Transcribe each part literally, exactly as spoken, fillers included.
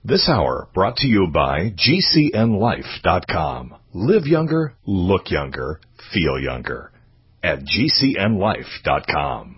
This hour brought to you by G C N life dot com. Live younger, look younger, feel younger at G C N life dot com.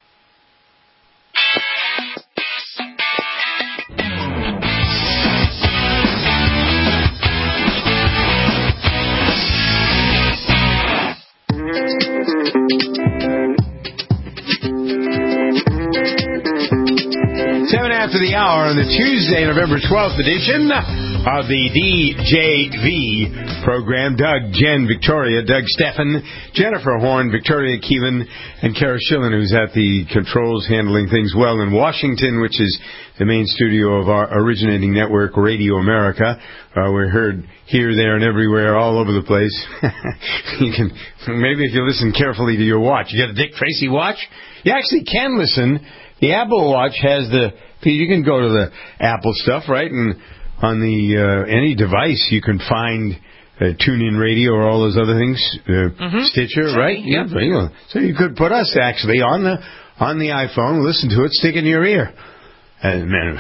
Seven after the hour on the Tuesday, November twelfth edition of the D J V program. Doug, Jen, Victoria, Doug, Stefan, Jennifer Horn, Victoria Keelan, and Kara Schillen, who's at the controls handling things well in Washington, which is the main studio of our originating network, Radio America. Uh, we're heard here, there, and everywhere, all over the place. You can maybe if you listen carefully to your watch. You got a Dick Tracy watch? You actually can listen. The Apple Watch has the, you can go to the Apple stuff, right? And on the uh, any device, you can find uh, TuneIn Radio or all those other things, uh, mm-hmm. Stitcher, sure, right? Yeah. yeah. So you could put us actually on the on the iPhone, listen to it, stick it in your ear. As a manner,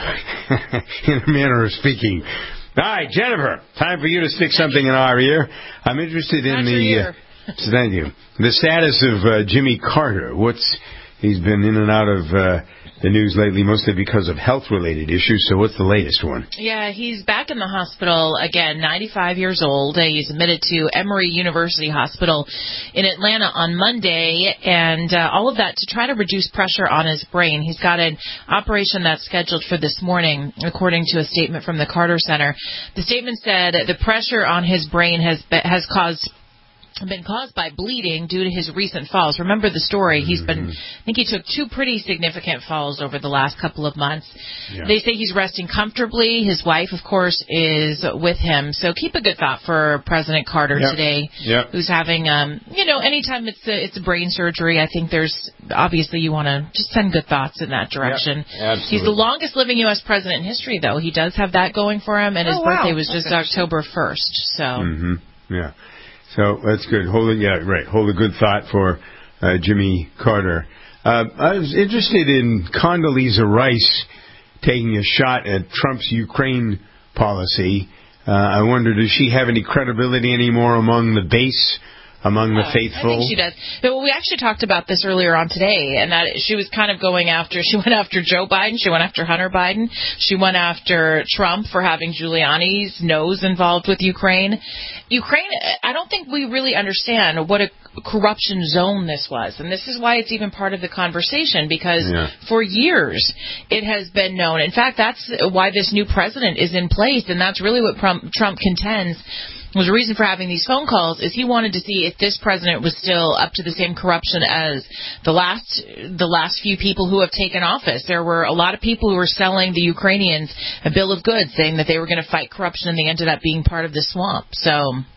in a manner of speaking. All right, Jennifer, time for you to stick something in our ear. I'm interested in Not the. Uh, thank you. The status of uh, Jimmy Carter. What's He's been in and out of uh, the news lately, mostly because of health-related issues. So what's the latest one? Yeah, he's back in the hospital again, ninety-five years old. He's admitted to Emory University Hospital in Atlanta on Monday, and uh, all of that to try to reduce pressure on his brain. He's got an operation that's scheduled for this morning, according to a statement from the Carter Center. The statement said the pressure on his brain has has caused been caused by bleeding due to his recent falls. Remember the story. He's been, I think he took two pretty significant falls over the last couple of months. Yeah. They say he's resting comfortably. His wife, of course, is with him. So keep a good thought for President Carter yep. today, yep. who's having, um, you know, anytime it's a, it's a brain surgery, I think there's, obviously you want to just send good thoughts in that direction. Yep. He's the longest living U S president in history, though. He does have that going for him, and his oh, wow. birthday was just October first. So. Mm-hmm. Yeah. So that's good. Hold it, yeah, right. Hold a good thought for uh, Jimmy Carter. Uh, I was interested in Condoleezza Rice taking a shot at Trump's Ukraine policy. Uh, I wonder, does she have any credibility anymore among the base, among the faithful? I think she does. But we actually talked about this earlier on today, and that she was kind of going after, she went after Joe Biden, she went after Hunter Biden, she went after Trump for having Giuliani's nose involved with Ukraine. Ukraine, I don't think we really understand what a corruption zone this was, and this is why it's even part of the conversation, because yeah. for years it has been known. In fact, that's why this new president is in place, and that's really what Trump, Trump contends was the reason for having these phone calls, is he wanted to see if this president was still up to the same corruption as the last the last few people who have taken office. There were a lot of people who were selling the Ukrainians a bill of goods, saying that they were going to fight corruption, and they ended up being part of the swamp. So,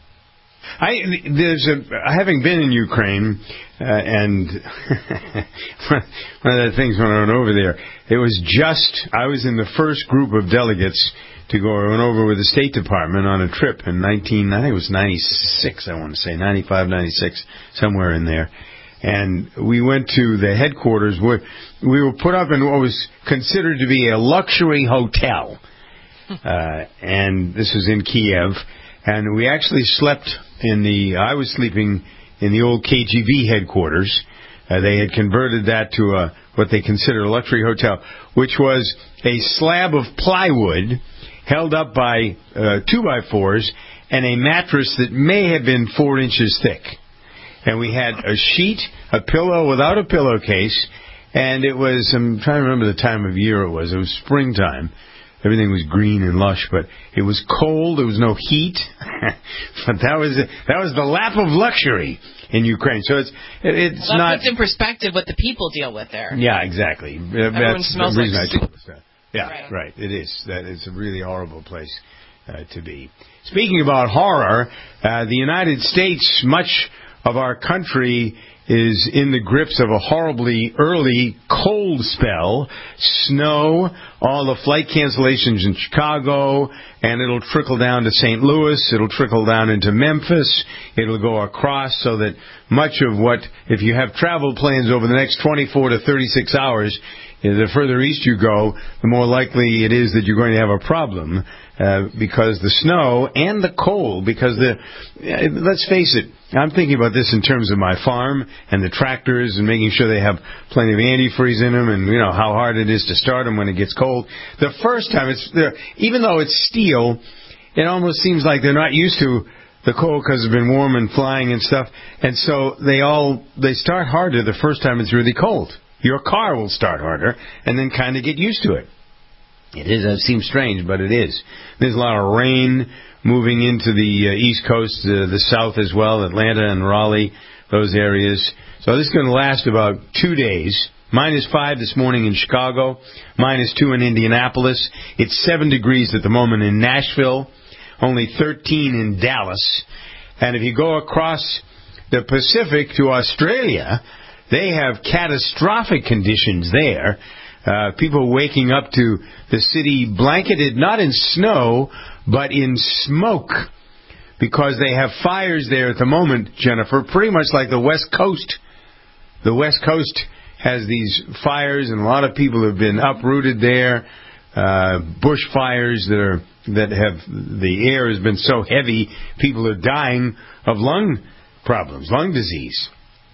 I there's a having been in Ukraine, uh, and one of the things when I went over there, it was just I was in the first group of delegates to go. I went over with the State Department on a trip in nineteen, I think it was ninety-six, I want to say, ninety-five, ninety-six, somewhere in there. And we went to the headquarters where we were put up in what was considered to be a luxury hotel. Uh, and this was in Kiev. And we actually slept in the, I was sleeping in the old K G B headquarters. Uh, they had converted that to a, what they consider a luxury hotel, which was a slab of plywood held up by uh, two by fours and a mattress that may have been four inches thick. And we had a sheet, a pillow without a pillowcase, and it was, I'm trying to remember the time of year it was. It was springtime. Everything was green and lush, but it was cold. There was no heat. But that was that was the lap of luxury in Ukraine. So it's it's well, that not. That puts in perspective what the people deal with there. Yeah, exactly. Everyone That's smells the reason like I soup. told us that. Yeah, right. right. It is. That is a really horrible place uh, to be. Speaking about horror, uh, the United States, much of our country is in the grips of a horribly early cold spell, snow, all the flight cancellations in Chicago, and it'll trickle down to Saint Louis, it'll trickle down into Memphis, it'll go across, so that much of what, if you have travel plans over the next twenty-four to thirty-six hours, the further east you go, the more likely it is that you're going to have a problem uh, because the snow and the cold, because the, uh, let's face it, I'm thinking about this in terms of my farm and the tractors and making sure they have plenty of antifreeze in them and, you know, how hard it is to start them when it gets cold. The first time, it's even though it's steel, it almost seems like they're not used to the cold because it's been warm and flying and stuff. And so they all, they start harder the first time it's really cold. Your car will start harder and then kind of get used to it. It is, it seems strange, but it is. There's a lot of rain moving into the uh, East Coast, uh, the South as well, Atlanta and Raleigh, those areas. So this is going to last about two days. Minus five this morning in Chicago, minus two in Indianapolis. It's seven degrees at the moment in Nashville, only thirteen in Dallas. And if you go across the Pacific to Australia, they have catastrophic conditions there. Uh, people waking up to the city blanketed not in snow, but in smoke, because they have fires there at the moment, Jennifer, pretty much like the West Coast. The West Coast has these fires, and a lot of people have been uprooted there. Uh, bush fires that are that have the air has been so heavy, people are dying of lung problems, lung disease.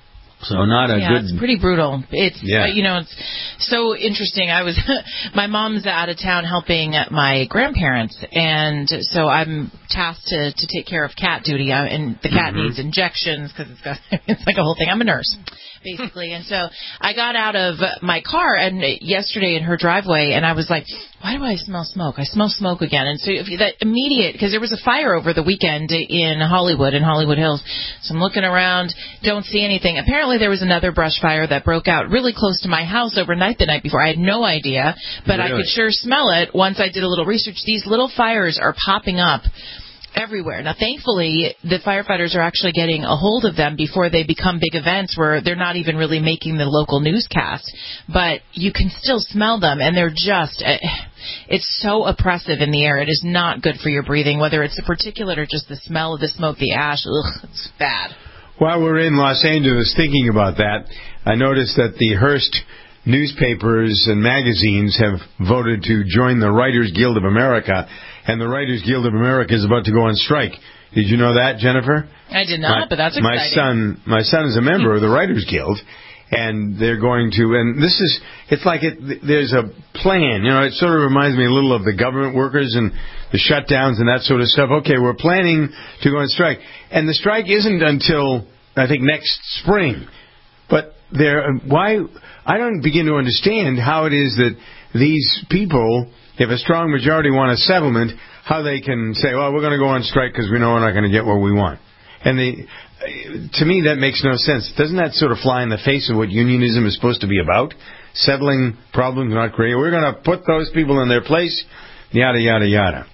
So not a yeah, good. It's pretty brutal. It's yeah. uh, you know, it's so interesting. I was my mom's out of town helping my grandparents, and so I'm tasked to to take care of cat duty, uh, and the cat mm-hmm. needs injections because it's got it's like a whole thing. I'm a nurse, basically, and so I got out of my car and yesterday in her driveway, and I was like, why do I smell smoke? I smell smoke again. And so if you, that immediate, because there was a fire over the weekend in Hollywood, in Hollywood Hills. So I'm looking around, don't see anything. Apparently there was another brush fire that broke out really close to my house overnight the night before. I had no idea, but really? I could sure smell it once I did a little research. These little fires are popping up everywhere. Now, thankfully, the firefighters are actually getting a hold of them before they become big events where they're not even really making the local newscast. But you can still smell them, and they're just, uh, it's so oppressive in the air. It is not good for your breathing, whether it's the particulate or just the smell of the smoke, the ash. Ugh, it's bad. While we're in Los Angeles thinking about that, I noticed that the Hearst newspapers and magazines have voted to join the Writers Guild of America, and the Writers Guild of America is about to go on strike. Did you know that, Jennifer? I did not, my, but that's exciting. My son, my son is a member of the Writers Guild, and they're going to, and this is, it's like it, there's a plan, you know, it sort of reminds me a little of the government workers and the shutdowns and that sort of stuff. Okay, we're planning to go on strike. And the strike isn't until, I think, next spring. But there, why, I don't begin to understand how it is that these people, if a strong majority want a settlement, how they can say, well, we're going to go on strike because we know we're not going to get what we want. And they, to me, that makes no sense. Doesn't that sort of fly in the face of what unionism is supposed to be about? Settling problems, not creating. We're going to put those people in their place, yada, yada, yada.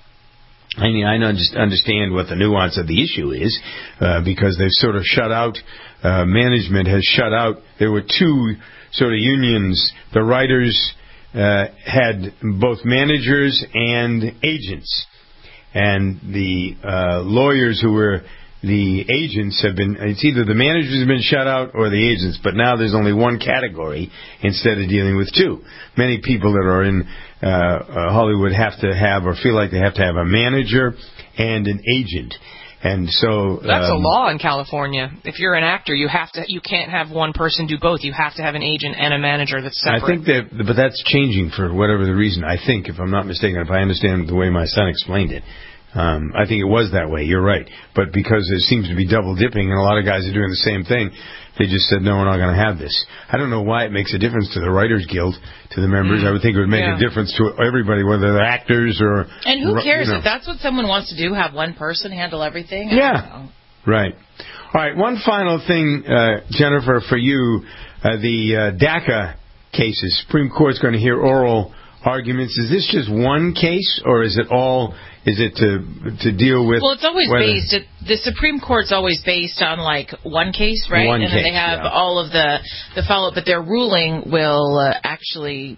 I mean, I don't just understand what the nuance of the issue is, uh, because they've sort of shut out, uh, management has shut out, there were two sort of unions. The writers uh, had both managers and agents. And the uh, lawyers who were the agents have been, it's either the managers have been shut out or the agents, but now there's only one category instead of dealing with two. Many people that are in uh, uh, Hollywood have to have or feel like they have to have a manager and an agent. And so that's um, a law in California. If you're an actor, you have to, you can't have one person do both. You have to have an agent and a manager that's separate. I think that, but that's changing for whatever the reason. I think, if I'm not mistaken, if I understand the way my son explained it, Um, I think it was that way. You're right. But because it seems to be double dipping and a lot of guys are doing the same thing, they just said, no, we're not going to have this. I don't know why it makes a difference to the Writers Guild, to the members. Mm. I would think it would make yeah. a difference to everybody, whether they're actors or... And who cares? You know. If that's what someone wants to do, have one person handle everything? I yeah. don't know. Right. All right. One final thing, uh, Jennifer, for you. Uh, the uh, DACA cases. Supreme Court's going to hear oral arguments. Is this just one case, or is it all... Is it to to deal with... Well, it's always whether, based... The Supreme Court's always based on, like, one case, right? One and then case, they have yeah. all of the, the follow-up, but their ruling will uh, actually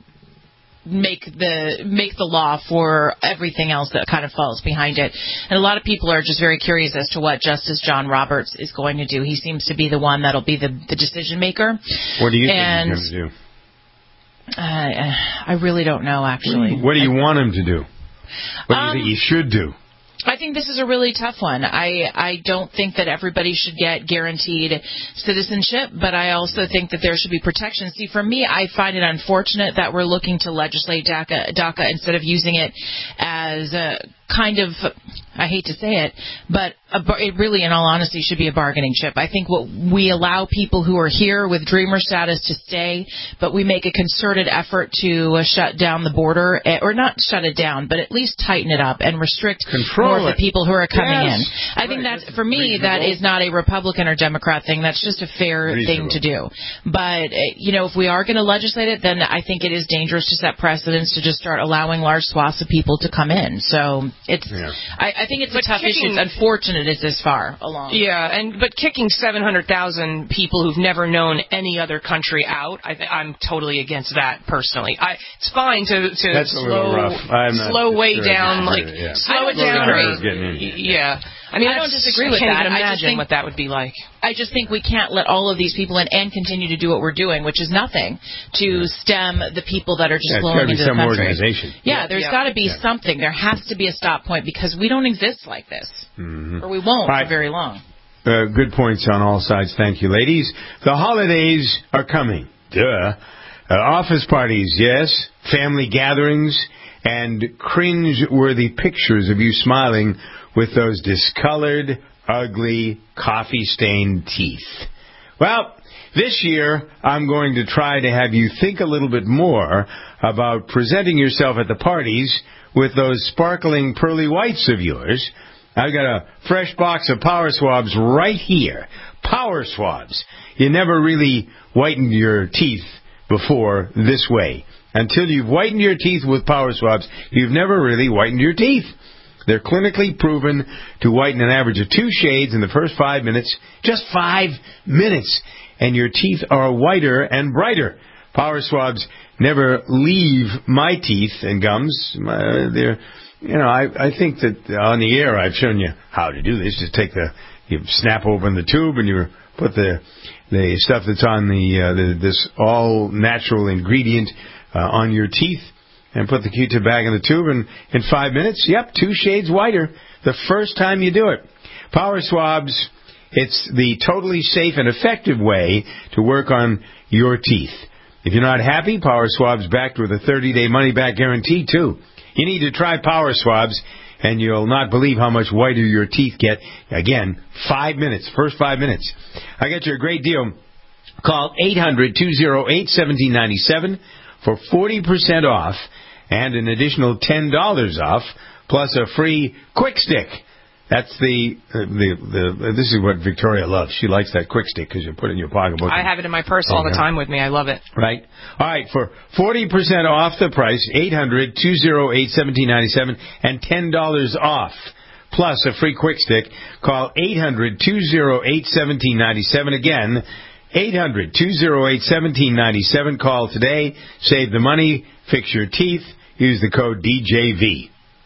make the make the law for everything else that kind of falls behind it. And a lot of people are just very curious as to what Justice John Roberts is going to do. He seems to be the one that'll be the, the decision maker. What do you and, think he's going to do? Uh, I really don't know, actually. What do you want him to do? What do you Um, think he should do? I think this is a really tough one. I, I don't think that everybody should get guaranteed citizenship, but I also think that there should be protection. See, for me, I find it unfortunate that we're looking to legislate DACA, DACA instead of using it as a kind of, I hate to say it, but a, it really, in all honesty, should be a bargaining chip. I think what we allow people who are here with dreamer status to stay, but we make a concerted effort to uh, shut down the border, or not shut it down, but at least tighten it up and restrict Control more of the people who are coming yes. in. I think right. that, for me, reasonable. that is not a Republican or Democrat thing. That's just a fair reasonable. thing to do. But, uh, you know, if we are going to legislate it, then I think it is dangerous to set precedents to just start allowing large swaths of people to come in. So it's, yeah. I, I think it's but a tough kicking, issue. It's unfortunate it's this far along. Yeah, and but kicking seven hundred thousand people who've never known any other country out, I th- I'm totally against that personally. I, it's fine to, to That's slow, a little rough. I'm not slow way sure down, like it, yeah. slow it Slow down. down. Or, Getting in. y- yeah. I mean, I don't that's- disagree with I can't that. even I just imagine think- what that would be like. I just think we can't let all of these people in and continue to do what we're doing, which is nothing, to Yeah. stem the people that are just Yeah, it's flowing gotta be into some the country. organization. Yeah, there's Yeah. got to be Yeah. something. There has to be a stop point because we don't exist like this, Mm-hmm. or we won't Right. for very long. Uh, good points on all sides. Thank you, ladies. The holidays are coming. Duh. Uh, office parties, yes. Family gatherings and cringe-worthy pictures of you smiling with those discolored, ugly, coffee-stained teeth. Well, this year I'm going to try to have you think a little bit more about presenting yourself at the parties with those sparkling pearly whites of yours. I've got a fresh box of Power Swabs right here. Power Swabs. You never really whitened your teeth before this way. Until you've whitened your teeth with Power Swabs, you've never really whitened your teeth. They're clinically proven to whiten an average of two shades in the first five minutes. Just five minutes. And your teeth are whiter and brighter. Power Swabs never leave my teeth and gums. Uh, they're... You know, I, I think that on the air I've shown you how to do this. Just take the, you snap open the tube and you put the the stuff that's on the, uh, the this all natural ingredient uh, on your teeth and put the Q-tip back in the tube, and in five minutes, yep, two shades whiter the first time you do it. Power Swabs, it's the totally safe and effective way to work on your teeth. If you're not happy, Power Swabs backed with a thirty-day money-back guarantee too. You need to try Power Swabs, and you'll not believe how much whiter your teeth get. Again, five minutes, first five minutes. I got you a great deal. Call eight hundred, two oh eight, one seven nine seven for forty percent off and an additional ten dollars off, plus a free Quick Stick. That's the, uh, the, the, this is what Victoria loves. She likes that Quick Stick because you put it in your pocketbook. I have it in my purse all the time with me. I love it. Right. All right. For forty percent off the price, eight hundred, two oh eight, one seven nine seven and ten dollars off, plus a free Quick Stick. Call eight hundred, two oh eight, one seven nine seven. Again, eight hundred, two oh eight, one seven nine seven. Call today. Save the money. Fix your teeth. Use the code D J V.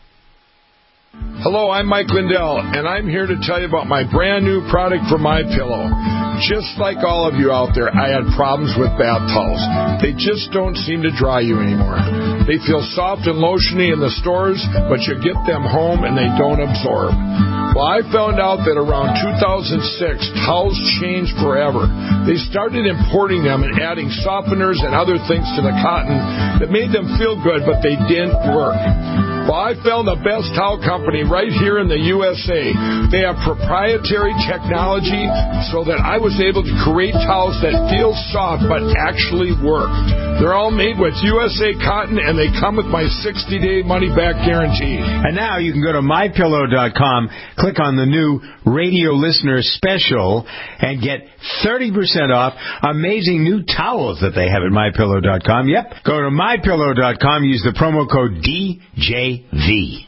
Hello, I'm Mike Lindell, and I'm here to tell you about my brand new product from MyPillow. Just like all of you out there, I had problems with bath towels. They just don't seem to dry you anymore. They feel soft and lotiony in the stores, but you get them home and they don't absorb. Well, I found out that around two thousand six, towels changed forever. They started importing them and adding softeners and other things to the cotton that made them feel good, but they didn't work. Well, I found the best towel company right here in the U S A. They have proprietary technology so that I was able to create towels that feel soft but actually work. They're all made with U S A cotton, and they come with my sixty-day money-back guarantee. And now you can go to my pillow dot com, click on the new radio listener special, and get thirty percent off amazing new towels that they have at my pillow dot com. Yep, go to my pillow dot com, use the promo code D J V.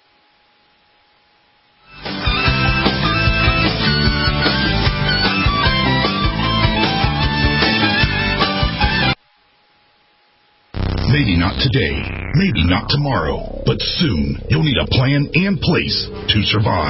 Maybe not today, maybe not tomorrow, but soon you'll need a plan and place to survive.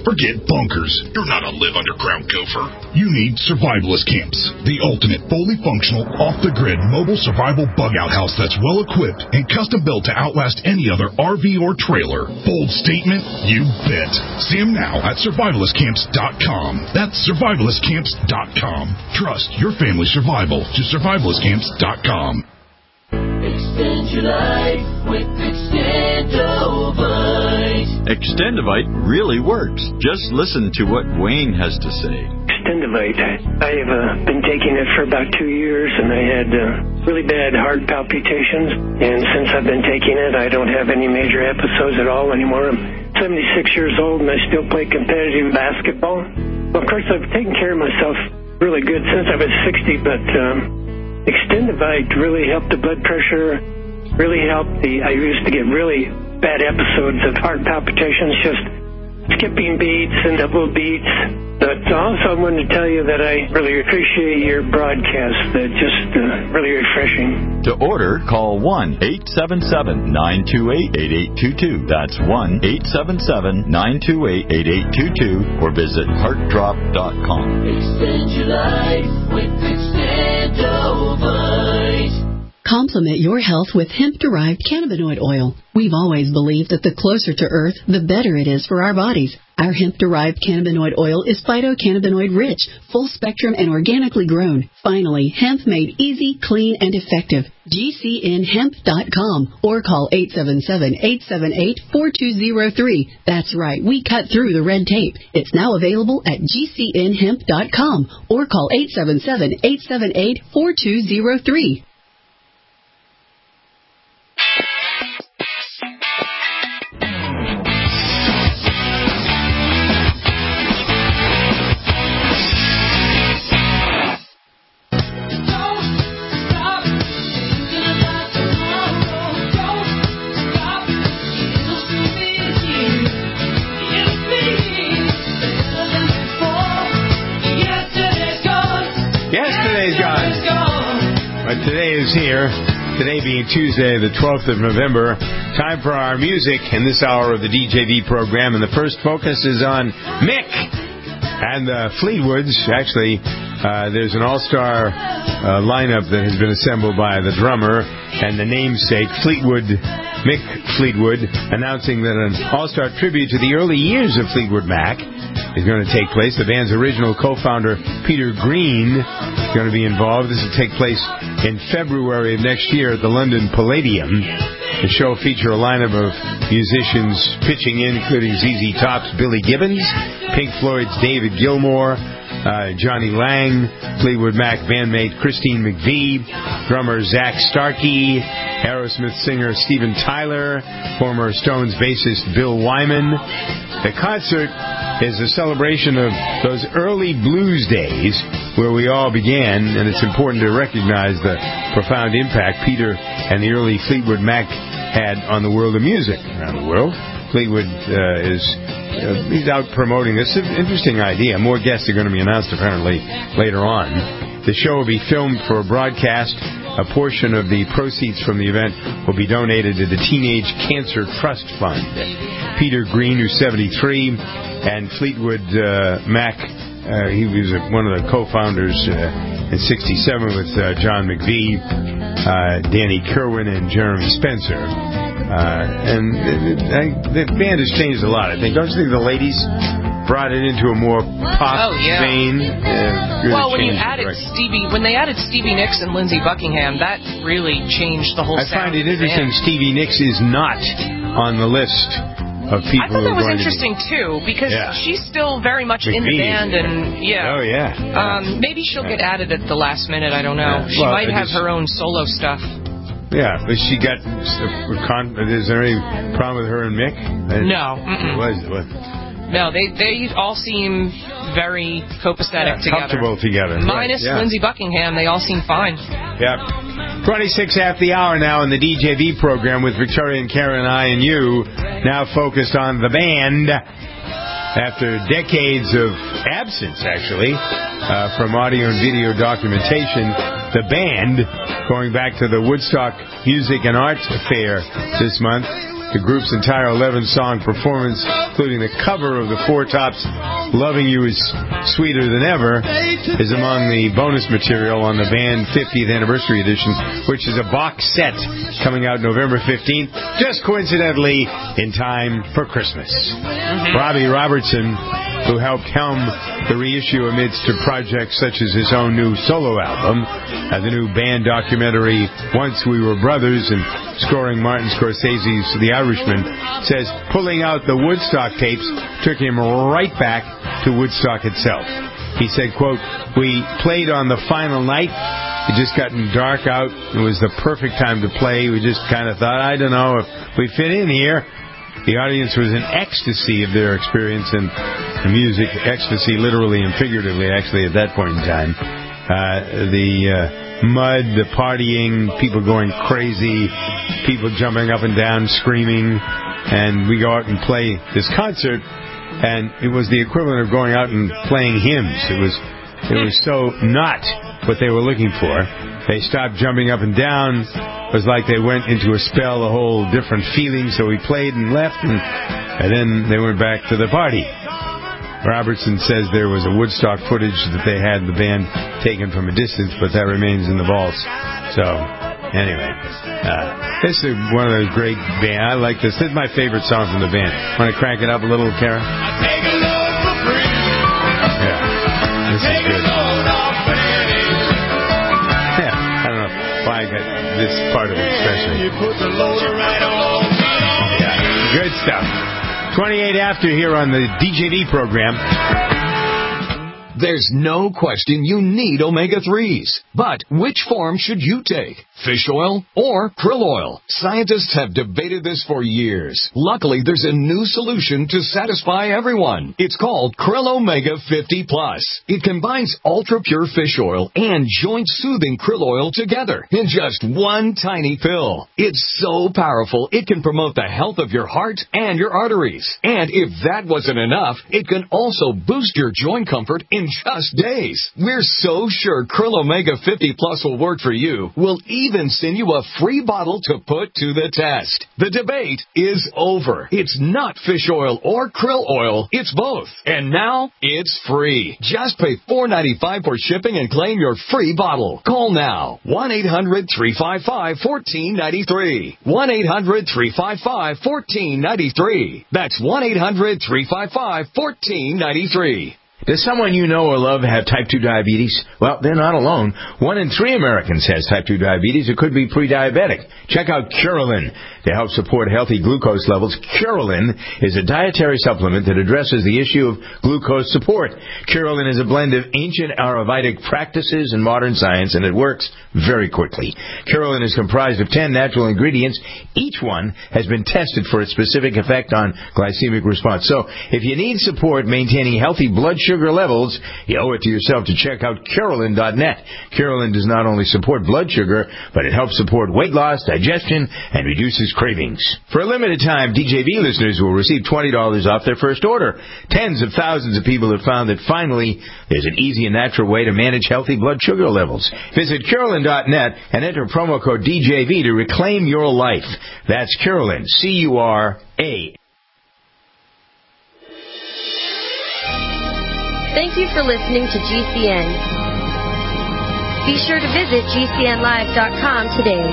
Forget bunkers. You're not a live underground gopher. You need Survivalist Camps, the ultimate fully functional, off-the-grid mobile survival bug-out house that's well-equipped and custom-built to outlast any other R V or trailer. Bold statement? You bet. See them now at survivalist camps dot com. That's survivalist camps dot com. Trust your family's survival to survivalist camps dot com. Extend your life with Extendovite. Extendovite really works. Just listen to what Wayne has to say. Extendovite. I've uh, been taking it for about two years, and I had uh, really bad heart palpitations. And since I've been taking it, I don't have any major episodes at all anymore. I'm seventy-six years old, and I still play competitive basketball. Well, of course, I've taken care of myself really good since I was sixty, but um, Extendovite really helped the blood pressure, really helped the, I used to get really bad episodes of heart palpitations, just skipping beats and double beats. But also I wanted to tell you that I really appreciate your broadcast. They're just uh, really refreshing. To order, call one eight seven seven, nine two eight, eight eight two two. That's one eight seven seven, nine two eight, eight eight two two or visit heart drop dot com. Extend your life with Extendovite. Complement your health with hemp-derived cannabinoid oil. We've always believed that the closer to Earth, the better it is for our bodies. Our hemp-derived cannabinoid oil is phytocannabinoid-rich, full-spectrum, and organically grown. Finally, hemp made easy, clean, and effective. G C N hemp dot com or call eight seven seven, eight seven eight, four two zero three. That's right, we cut through the red tape. It's now available at G C N hemp dot com or call eight seven seven, eight seven eight, four two zero three. Today is here, today being Tuesday, the twelfth of November. Time for our music in this hour of the D J V program, and the first focus is on Mick and the Fleetwoods. Actually, uh, there's an all-star uh, lineup that has been assembled by the drummer and the namesake, Fleetwood, Mick Fleetwood, announcing that an all-star tribute to the early years of Fleetwood Mac is going to take place. The band's original co-founder, Peter Green, is going to be involved. This will take place in February of next year at the London Palladium. The show will feature a lineup of musicians pitching in, including Z Z Top's Billy Gibbons, Pink Floyd's David Gilmour, uh, Johnny Lang, Fleetwood Mac bandmate Christine McVie, drummer Zach Starkey, Aerosmith singer Steven Tyler, former Stones bassist Bill Wyman. The concert is a celebration of those early blues days where we all began, and it's important to recognize the profound impact Peter and the early Fleetwood Mac had on the world of music around the world. Fleetwood uh, is uh, he's out promoting this. It's an interesting idea. More guests are going to be announced apparently later on. The show will be filmed for broadcast. A portion of the proceeds from the event will be donated to the Teenage Cancer Trust Fund. Peter Green, who's seventy-three, and Fleetwood uh, Mac, uh, he was one of the co-founders uh, in sixty-seven with uh, John McVie, uh, Danny Kerwin, and Jeremy Spencer. Uh, and uh, the band has changed a lot, I think. Don't you think the ladies brought it into a more pop oh, yeah. vein? Uh, really well, when you the added direction. Stevie, when they added Stevie Nicks and Lindsey Buckingham, that really changed the whole I sound find it of the interesting band. Stevie Nicks is not on the list of people I thought who that are was going interesting, to too, because Yeah. she's still very much in the McVie. band, and, yeah. Oh, yeah. Um, maybe she'll Yeah. get added at the last minute, I don't know. Yeah. She Well, might I have just- her own solo stuff. Yeah, but she got. Is there any problem with her and Mick? No. It Mm-mm. was. It was. No, they they all seem very copacetic Yeah, together. comfortable together. Minus Right, yeah. Lindsey Buckingham, they all seem fine. Yeah. twenty-six after the hour now in the D J V program with Victoria and Karen, I and you, now focused on the band. After decades of absence, actually, uh, from audio and video documentation, the band, going back to the Woodstock Music and Arts Fair this month, The group's entire eleven-song performance, including the cover of the Four Tops' Loving You Is Sweeter Than Ever, is among the bonus material on the band fiftieth Anniversary Edition, which is a box set coming out November fifteenth, just coincidentally in time for Christmas. Mm-hmm. Robbie Robertson, who helped helm the reissue amidst projects such as his own new solo album, uh, the new band documentary Once We Were Brothers, and scoring Martin Scorsese's The Irishman, says pulling out the Woodstock tapes took him right back to Woodstock itself. He said, quote, "We played on the final night. It just gotten dark out. It was the perfect time to play. We just kind of thought, I don't know, if we fit in here." The audience was in ecstasy of their experience, and the music, ecstasy literally and figuratively, actually, at that point in time. Uh, the uh, mud, the partying, people going crazy, people jumping up and down, screaming, and we go out and play this concert, and it was the equivalent of going out and playing hymns. It was, it was so not what they were looking for. They stopped jumping up and down. It was like they went into a spell, a whole different feeling, so we played and left, and, and then they went back to the party. Robertson says there was a Woodstock footage that they had the band taken from a distance, but that remains in the vaults. So, anyway, uh, this is one of those great bands. I like this. This is my favorite song from the band. Want to crank it up a little, Kara? Yeah, this is good. Yeah, I don't know why I got this part of it especially. Yeah, good stuff. twenty-eight after here on the D J V program. There's no question you need omega threes. But which form should you take? Fish oil or krill oil? Scientists have debated this for years. Luckily, there's a new solution to satisfy everyone. It's called Krill Omega fifty plus. It combines ultra-pure fish oil and joint-soothing krill oil together in just one tiny pill. It's so powerful, it can promote the health of your heart and your arteries. And if that wasn't enough, it can also boost your joint comfort in just days. We're so sure Krill Omega fifty plus will work for you, we'll even send you a free bottle to put to the test. The debate is over. It's not fish oil or krill oil, it's both. And now, it's free. Just pay four dollars and ninety-five cents for shipping and claim your free bottle. Call now. one eight hundred three five five one four nine three. one eight hundred three five five one four nine three. That's one eight hundred three five five one four nine three. Does someone you know or love have type two diabetes? Well, they're not alone. One in three Americans has type two diabetes or could be pre-diabetic. Check out Curelin to help support healthy glucose levels. Curelin is a dietary supplement that addresses the issue of glucose support. Curelin is a blend of ancient Ayurvedic practices and modern science, and it works very quickly. Curelin is comprised of ten natural ingredients. Each one has been tested for its specific effect on glycemic response. So if you need support maintaining healthy blood sugar sugar levels, you owe it to yourself to check out Curelin dot net. Curelin does not only support blood sugar, but it helps support weight loss, digestion, and reduces cravings. For a limited time, D J V listeners will receive twenty dollars off their first order. Tens of thousands of people have found that finally there's an easy and natural way to manage healthy blood sugar levels. Visit Curelin dot net and enter promo code D J V to reclaim your life. That's Curelin, C U R A. Thank you for listening to G C N. Be sure to visit G C N live dot com today.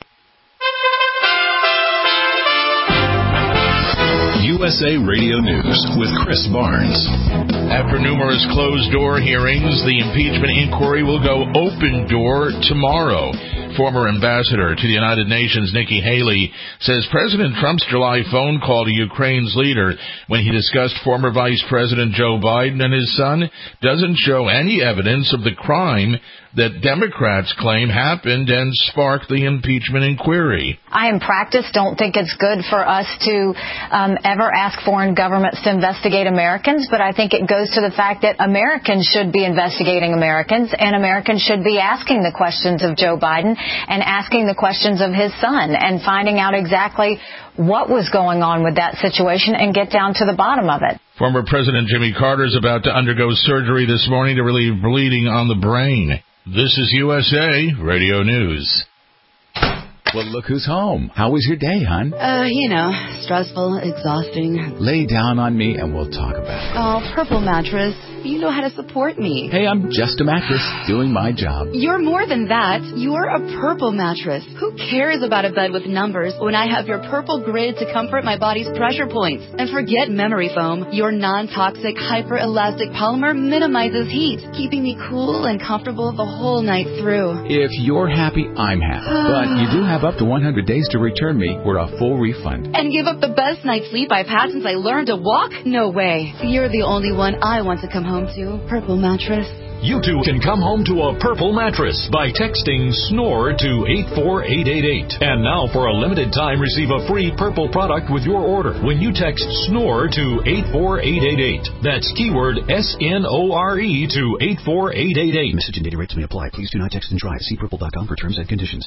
U S A Radio News with Chris Barnes. After numerous closed-door hearings, the impeachment inquiry will go open-door tomorrow. Former ambassador to the United Nations, Nikki Haley, says President Trump's July phone call to Ukraine's leader when he discussed former Vice President Joe Biden and his son doesn't show any evidence of the crime that Democrats claim happened and sparked the impeachment inquiry. I, in practice, don't think it's good for us to um, ever ask foreign governments to investigate Americans, but I think it goes to the fact that Americans should be investigating Americans, and Americans should be asking the questions of Joe Biden and asking the questions of his son and finding out exactly what was going on with that situation and get down to the bottom of it. Former President Jimmy Carter is about to undergo surgery this morning to relieve bleeding on the brain. This is U S A Radio News. Well, look who's home. How was your day, hon? Uh, you know, stressful, exhausting. Lay down on me and we'll talk about it. Oh, Purple Mattress. You know how to support me. Hey, I'm just a mattress doing my job. You're more than that. You're a Purple Mattress. Who cares about a bed with numbers when I have your Purple Grid to comfort my body's pressure points? And forget memory foam. Your non-toxic, hyper-elastic polymer minimizes heat, keeping me cool and comfortable the whole night through. If you're happy, I'm happy. But you do have up to one hundred days to return me or a full refund. And give up the best night's sleep I've had since I learned to walk? No way. You're the only one I want to come home to. Purple Mattress. You too can come home to a Purple Mattress by texting SNORE to eight four eight eight eight. And now for a limited time, receive a free Purple product with your order when you text SNORE to eight four eight eight eight. That's keyword S N O R E to eight four eight eight eight. Message and data rates may apply. Please do not text and drive. See purple dot com for terms and conditions.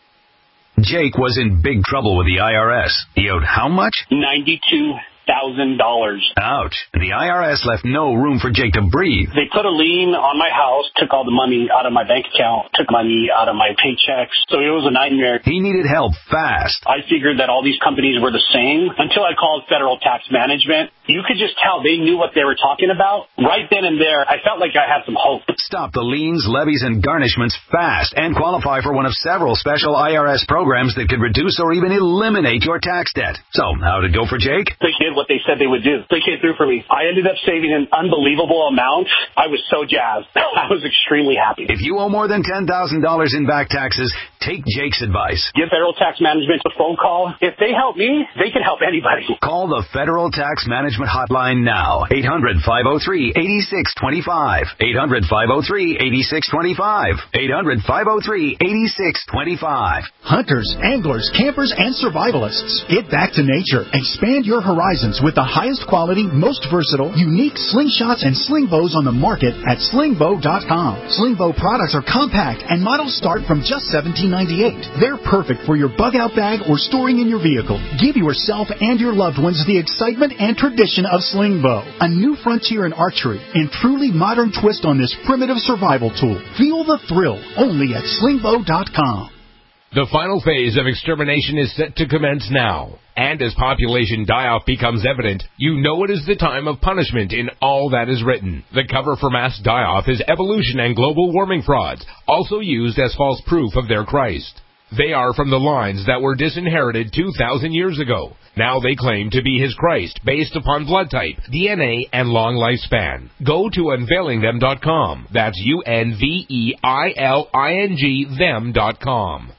Jake was in big trouble with the I R S. He owed how much? ninety-two thousand dollars. Ouch. The I R S left no room for Jake to breathe. They put a lien on my house, took all the money out of my bank account, took money out of my paychecks. So it was a nightmare. He needed help fast. I figured that all these companies were the same until I called Federal Tax Management. You could just tell they knew what they were talking about. Right then and there, I felt like I had some hope. Stop the liens, levies, and garnishments fast and qualify for one of several special I R S programs that could reduce or even eliminate your tax debt. So, how'd it go for Jake? They did what they said they would do. They came through for me. I ended up saving an unbelievable amount. I was so jazzed. I was extremely happy. If you owe more than ten thousand dollars in back taxes, take Jake's advice. Give Federal Tax Management a phone call. If they help me, they can help anybody. Call the Federal Tax Management Hotline now. eight hundred, five oh three, eight six two five. eight hundred, five oh three, eight six two five. eight hundred, five oh three, eight six two five. Hunters, anglers, campers, and survivalists. Get back to nature. Expand your horizons with the highest quality, most versatile, unique slingshots and sling bows on the market at sling bow dot com. Sling bow products are compact and models start from just seventeen ninety-eight. They're perfect for your bug-out bag or storing in your vehicle. Give yourself and your loved ones the excitement and tradition of sling bow. A new frontier in archery and truly modern twist on this primitive survival tool. Feel the thrill only at sling bow dot com. The final phase of extermination is set to commence now. And as population die-off becomes evident, you know it is the time of punishment in all that is written. The cover for mass die-off is evolution and global warming frauds, also used as false proof of their Christ. They are from the lines that were disinherited two thousand years ago. Now they claim to be his Christ, based upon blood type, D N A, and long lifespan. Go to unveiling them dot com. That's U N V E I L I N G them dot com.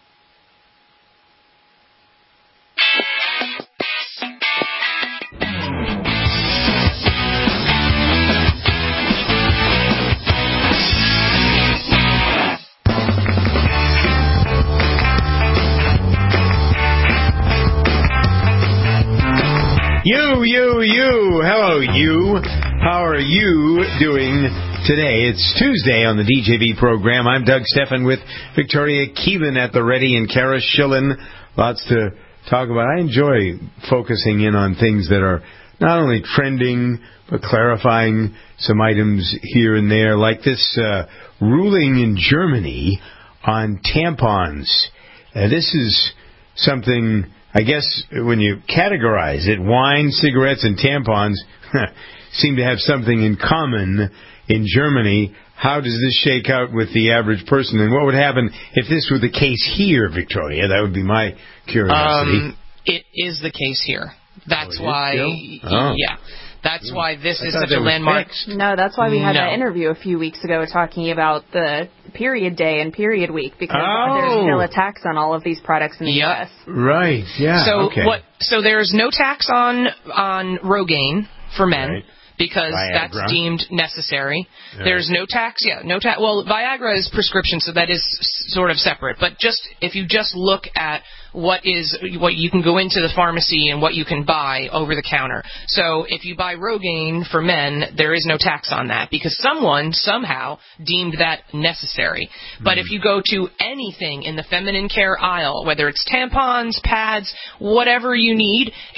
You, you, you. Hello, you. How are you doing today? It's Tuesday on the D J V program. I'm Doug Steffen with Victoria Keevan at the ready and Kara Schillen. Lots to talk about. I enjoy focusing in on things that are not only trending, but clarifying some items here and there, like this uh, ruling in Germany on tampons. Uh, this is something... I guess when you categorize it, wine, cigarettes, and tampons seem to have something in common in Germany. How does this shake out with the average person? And what would happen if this were the case here, Victoria? That would be my curiosity. Um, it is the case here. That's oh, why, oh. yeah. That's why this I is thought such a landmark. Fixed. No, that's why we had no. that interview a few weeks ago talking about the period day and period week, because oh. there's still a tax on all of these products in the yep. U S. Right, yeah, so okay. what? So there's no tax on on Rogaine for men. Right. Because Viagra. that's deemed necessary. Yeah. There's no tax, yeah, no tax. Well, Viagra is prescription, so that is sort of separate. But just if you just look at what is what you can go into the pharmacy and what you can buy over the counter. So if you buy Rogaine for men, there is no tax on that because someone somehow deemed that necessary. But mm. if you go to anything in the feminine care aisle, whether it's tampons, pads, whatever you need, it's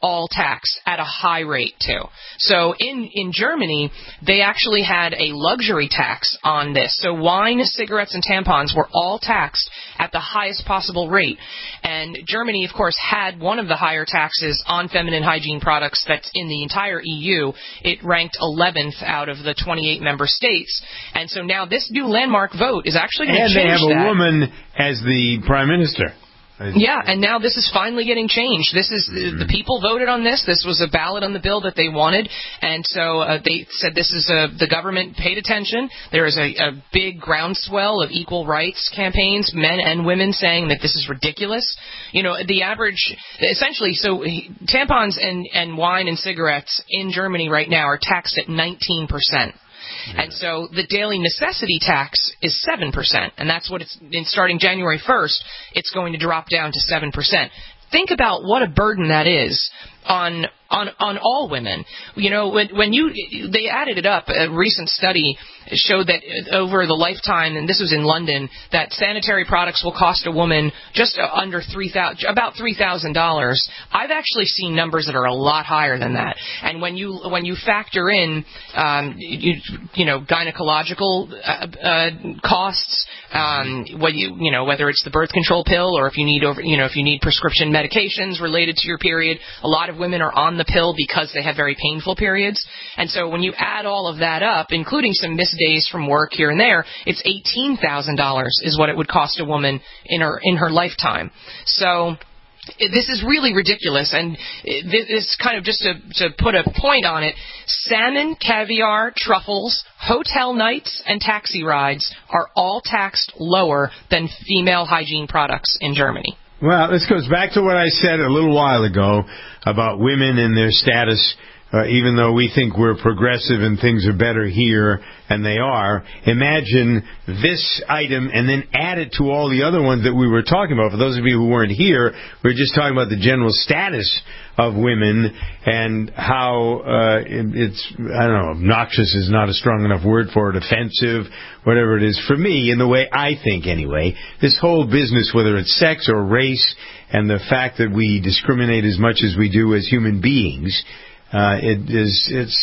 all taxed at a high rate too. So in, in Germany, they actually had a luxury tax on this. So wine, cigarettes, and tampons were all taxed at the highest possible rate. And Germany, of course, had one of the higher taxes on feminine hygiene products that's in the entire E U. It ranked eleventh out of the twenty-eight member states. And so now this new landmark vote is actually going to change that. And they have a woman as the prime minister. Yeah, and now this is finally getting changed. This is mm-hmm. the people voted on this. This was a ballot on the bill that they wanted, and so uh, they said this is a, the government paid attention. There is a, a big groundswell of equal rights campaigns, men and women, saying that this is ridiculous. You know, the average, essentially, so tampons and, and wine and cigarettes in Germany right now are taxed at nineteen percent. Yeah. And so the daily necessity tax is seven percent, and that's what it's in starting January first, it's going to drop down to seven percent. Think about what a burden that is on on on all women. You know, when when you they added it up, a recent study showed that over the lifetime, and this was in London, that sanitary products will cost a woman just under three thousand, about three thousand dollars. I've actually seen numbers that are a lot higher than that. And when you when you factor in, um, you, you know, gynecological uh, uh, costs, um, what you you know whether it's the birth control pill or if you need over you know if you need prescription medications related to your period, a lot of women are on the pill because they have very painful periods. And so when you add all of that up, including some missed days from work here and there, it's eighteen thousand dollars is what it would cost a woman in her in her lifetime. So this is really ridiculous, and this kind of, just to, to put a point on it, salmon, caviar, truffles, hotel nights, and taxi rides are all taxed lower than female hygiene products in Germany. Well, this goes back to what I said a little while ago about women and their status. Uh, even though we think we're progressive and things are better here, and they are, imagine this item and then add it to all the other ones that we were talking about. For those of you who weren't here, we were just talking about the general status of women and how uh, it, it's, I don't know, obnoxious is not a strong enough word for it, offensive, whatever it is. For me, in the way I think anyway, this whole business, whether it's sex or race, and the fact that we discriminate as much as we do as human beings, Uh, it is, it's,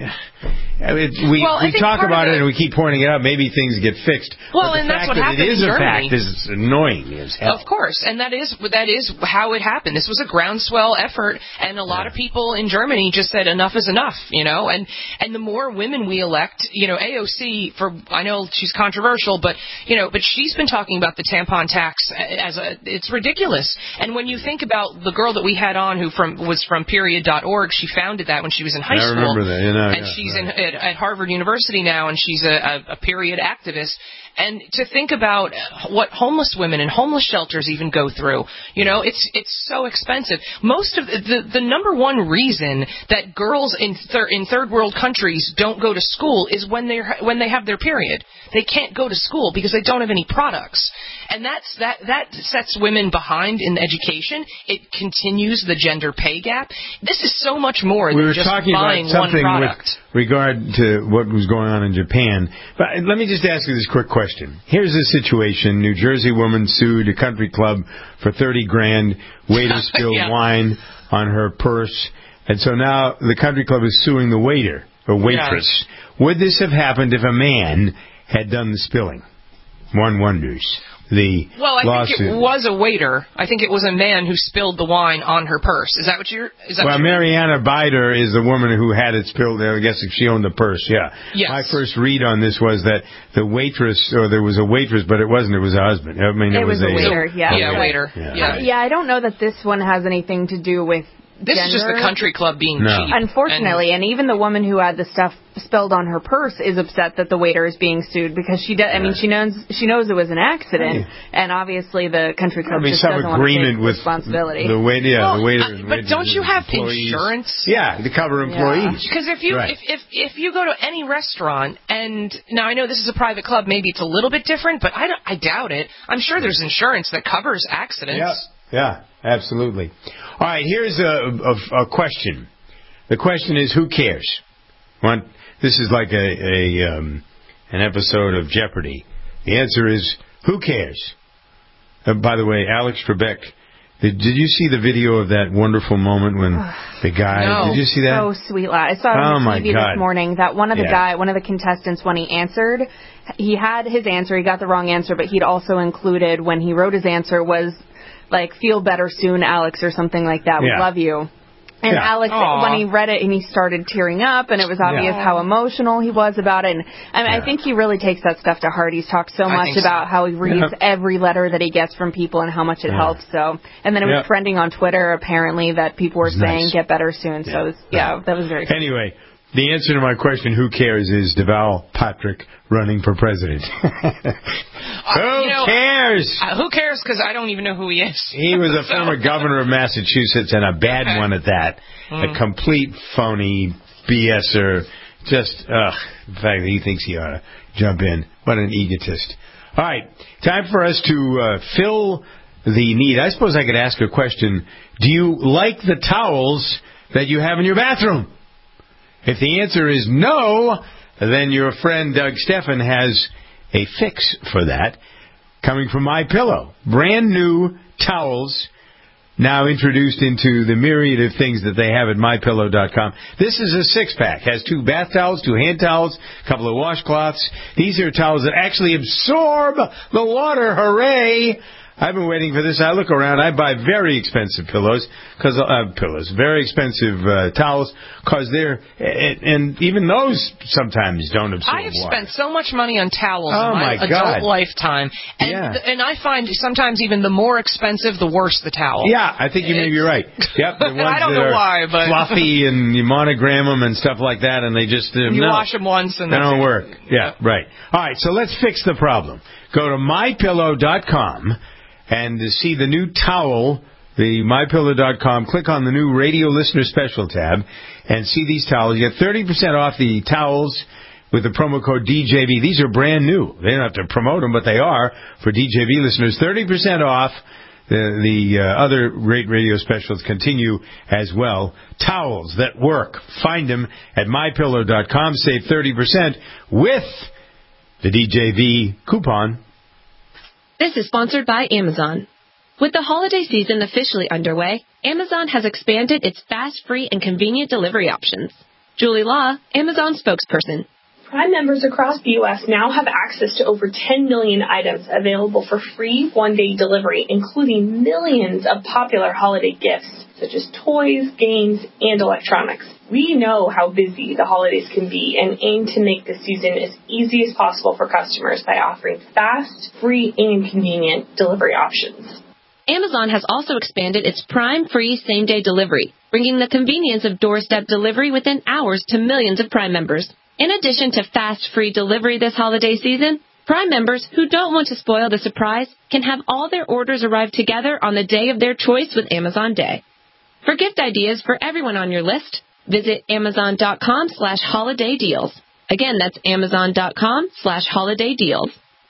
it, we, well, we talk about it and we keep pointing it out. Maybe things get fixed. Well, but the and fact that's what that happened it is in a Germany. fact is annoying as hell. Of course, and that is, that is how it happened. This was a groundswell effort, and a lot yeah. of people in Germany just said enough is enough, you know, and, and the more women we elect, you know, A O C, for, I know she's controversial, but, you know, but she's been talking about the tampon tax as a, it's ridiculous. And when you think about the girl that we had on who from, was from period dot org, she founded that when she was in high I school. remember that, you know, and yeah, she's right. in, at, at Harvard University now, and she's a, a, a period activist. And to think about what homeless women and homeless shelters even go through, you know, it's it's so expensive. Most of the the, the number one reason that girls in thir- in third world countries don't go to school is when they when they have their period. They can't go to school because they don't have any products, and that's that that sets women behind in education. It continues the gender pay gap. This is so much more we than were just talking buying about something one product. With regard to what was going on in Japan. But let me just ask you this quick question. Here's the situation. New Jersey woman sued a country club for thirty grand. Waiter spilled yeah. wine on her purse. And so now the country club is suing the waiter or waitress. Yeah. Would this have happened if a man had done the spilling? One wonders. The well, I lawsuit. think it was a waiter. I think it was a man who spilled the wine on her purse. Is that what you're? Is that well, what Mariana Bider is the woman who had it spilled. I guess if she owned the purse, yeah. Yes. My first read on this was that the waitress, or there was a waitress, but it wasn't. It was a husband. I mean, it, it was, was a waiter. Yeah, yeah, yeah, waiter. Yeah. Yeah. yeah, I don't know that this one has anything to do with. This gender. is just the country club being no. cheap. Unfortunately, and, and even the woman who had the stuff spilled on her purse is upset that the waiter is being sued because she does. I mean, she knows she knows it was an accident, yeah. and obviously the country club I mean, just some doesn't agreement want to take with responsibility. The waiter, yeah, well, the waiter. Uh, but don't you have employees. insurance? Yeah, to cover employees. Because yeah. if you right. if, if if you go to any restaurant, and now I know this is a private club, maybe it's a little bit different, but I don't, I doubt it. I'm sure there's insurance that covers accidents. Yep. Yeah, absolutely. All right, here's a, a, a question. The question is, who cares? What, this is like a, a um, an episode of Jeopardy. The answer is, who cares? Uh, by the way, Alex Trebek Did, did you see the video of that wonderful moment when the guy? No, did you see that? So sweet. I saw it oh on my T V God. this morning that one of the Yeah. guy, one of the contestants, when he answered, he had his answer. He got the wrong answer, but he'd also included when he wrote his answer was like "Feel better soon, Alex" or something like that. Yeah. We love you. And Yeah. Alex, Aww. when he read it, and he started tearing up, and it was obvious Yeah. how emotional he was about it. And I, mean, Yeah. I think he really takes that stuff to heart. He's talked so I much think so. about how he reads Yeah. every letter that he gets from people and how much it Yeah. helps. So, and then it was Yeah. trending on Twitter apparently that people were It's saying nice. "Get better soon." So, it was, yeah, that was very. Anyway, the answer to my question, who cares, is Deval Patrick running for president. Who you know, cares? Uh, who cares? Because I don't even know who he is. He was a former governor of Massachusetts, and a bad Okay. one at that. Mm. A complete phony BSer. Just, ugh, the fact that he thinks he ought to jump in. What an egotist. All right, time for us to uh, fill the need. I suppose I could ask a question. Do you like the towels that you have in your bathroom? If the answer is no, then your friend Doug Steffen has a fix for that. Coming from MyPillow. Brand new towels now introduced into the myriad of things that they have at my pillow dot com. This is a six-pack. Has two bath towels, two hand towels, a couple of washcloths. These are towels that actually absorb the water. Hooray! I've been waiting for this. I look around. I buy very expensive pillows, cause, uh, pillows, very expensive uh, towels, because they're, and, and even those sometimes don't absorb I have water. spent so much money on towels Oh, in my, my adult God. lifetime, and Yeah. th- and I find sometimes even the more expensive, the worse the towel. Yeah, I think you may be right. Yep, the ones I don't that know are why, but fluffy and you monogram them and stuff like that, and they just uh, you no, wash them once and they that's don't it. work. Yeah, right. All right, so let's fix the problem. Go to my pillow dot com and to see the new towel, the my pillow dot com. Click on the new radio listener special tab and see these towels. You get thirty percent off the towels with the promo code D J V. These are brand new. They don't have to promote them, but they are for D J V listeners. thirty percent off. The, the uh, other great radio specials continue as well. Towels that work. Find them at my pillow dot com. Save thirty percent with the D J V coupon. This is sponsored by Amazon. With the holiday season officially underway, Amazon has expanded its fast, free, and convenient delivery options. Julie Law, Amazon spokesperson. Prime members across the U S now have access to over ten million items available for free one-day delivery, including millions of popular holiday gifts, such as toys, games, and electronics. We know how busy the holidays can be and aim to make this season as easy as possible for customers by offering fast, free, and convenient delivery options. Amazon has also expanded its Prime free same-day delivery, bringing the convenience of doorstep delivery within hours to millions of Prime members. In addition to fast, free delivery this holiday season, Prime members who don't want to spoil the surprise can have all their orders arrive together on the day of their choice with Amazon Day. For gift ideas for everyone on your list, visit amazon dot com slash holiday deals. Again, that's amazon dot com slash holiday deals.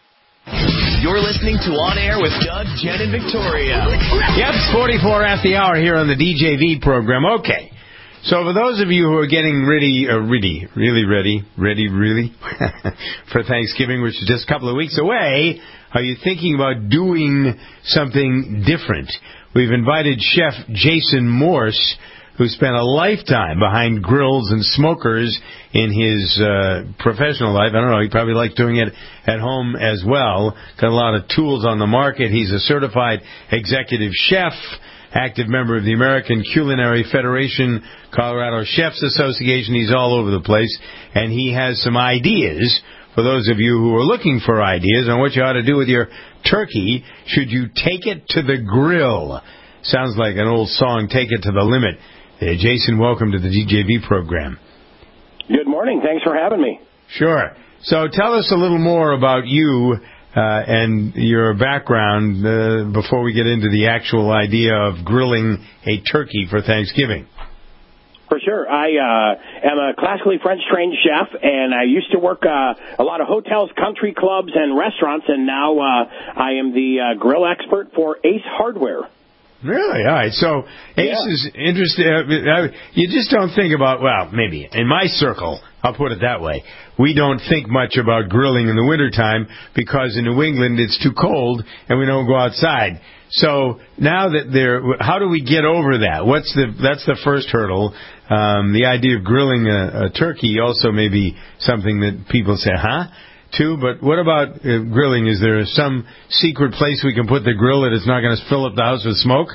You're listening to On Air with Doug, Jen, and Victoria. Yep, it's forty-four after the hour here on the D J V program. Okay. So for those of you who are getting ready, uh, ready, really ready, ready, really, for Thanksgiving, which is just a couple of weeks away, are you thinking about doing something different? We've invited Chef Jason Morse, who spent a lifetime behind grills and smokers in his uh, professional life. I don't know, he probably likes doing it at home as well. Got a lot of tools on the market. He's a certified executive chef, active member of the American Culinary Federation, Colorado Chefs Association. He's all over the place, and he has some ideas for those of you who are looking for ideas on what you ought to do with your turkey. Should you take it to the grill? Sounds like an old song, Take It to the Limit. Hey, Jason, welcome to the D J V program. Good morning. Thanks for having me. Sure. So tell us a little more about you uh, and your background uh, before we get into the actual idea of grilling a turkey for Thanksgiving. For sure. I uh, am a classically French-trained chef, and I used to work uh, a lot of hotels, country clubs, and restaurants, and now uh, I am the uh, grill expert for Ace Hardware. Really? All right. So Ace Yeah. is interesting. Uh, you just don't think about, well, maybe in my circle, I'll put it that way, we don't think much about grilling in the wintertime because in New England it's too cold and we don't go outside. So now that they're, how do we get over that? What's the, that's the first hurdle. Um, the idea of grilling a, a turkey also may be something that people say, huh? Too, but what about uh, grilling? Is there some secret place we can put the grill that it's not going to fill up the house with smoke?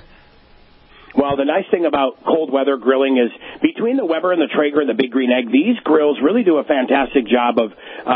Well, the nice thing about cold weather grilling is between the Weber and the Traeger and the Big Green Egg, these grills really do a fantastic job of,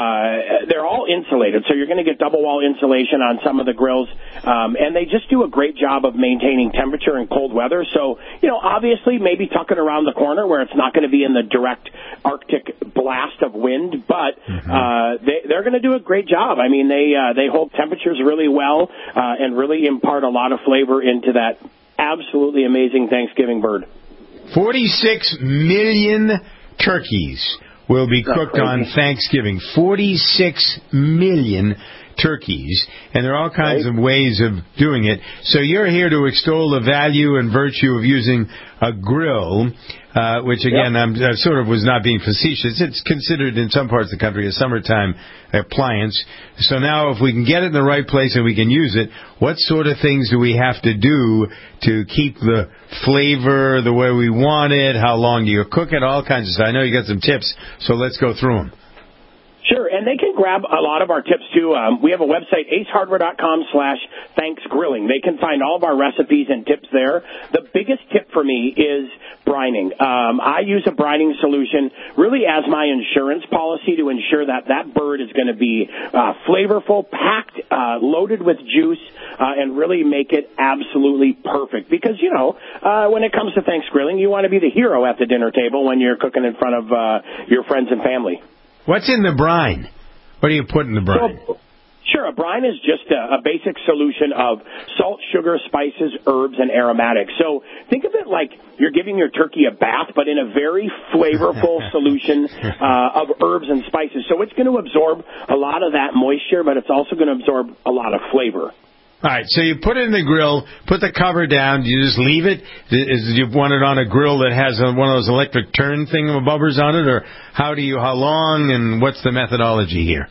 uh, they're all insulated. So you're going to get double wall insulation on some of the grills. Um, and they just do a great job of maintaining temperature in cold weather. So, you know, obviously maybe tuck it around the corner where it's not going to be in the direct Arctic blast of wind, but, mm-hmm. uh, they, they're going to do a great job. I mean, they, uh, they hold temperatures really well, uh, and really impart a lot of flavor into that absolutely amazing Thanksgiving bird. forty-six million turkeys will be cooked on Thanksgiving. forty-six million turkeys. And there are all kinds right. of ways of doing it. So you're here to extol the value and virtue of using a grill, uh, which, again, yep. I'm, I sort of was not being facetious. It's considered in some parts of the country a summertime appliance. So now if we can get it in the right place and we can use it, what sort of things do we have to do to keep the flavor the way we want it? How long do you cook it? All kinds of stuff. I know you got some tips, so let's go through them. Sure, and they can grab a lot of our tips, too. Um, we have a website, acehardware.com slash thanksgrilling. They can find all of our recipes and tips there. The biggest tip for me is brining. Um, I use a brining solution really as my insurance policy to ensure that that bird is going to be uh, flavorful, packed, uh, loaded with juice, uh, and really make it absolutely perfect. Because, you know, uh, when it comes to Thanksgrilling, you want to be the hero at the dinner table when you're cooking in front of uh, your friends and family. What's in the brine? What do you put in the brine? So, sure, a brine is just a, a basic solution of salt, sugar, spices, herbs, and aromatics. So think of it like you're giving your turkey a bath, but in a very flavorful solution uh, of herbs and spices. So it's going to absorb a lot of that moisture, but it's also going to absorb a lot of flavor. All right, so you put it in the grill, put the cover down. Do you just leave it? Is you want it on a grill that has a, one of those electric turn thingamabobbers on it, or how do you? How long, and what's the methodology here?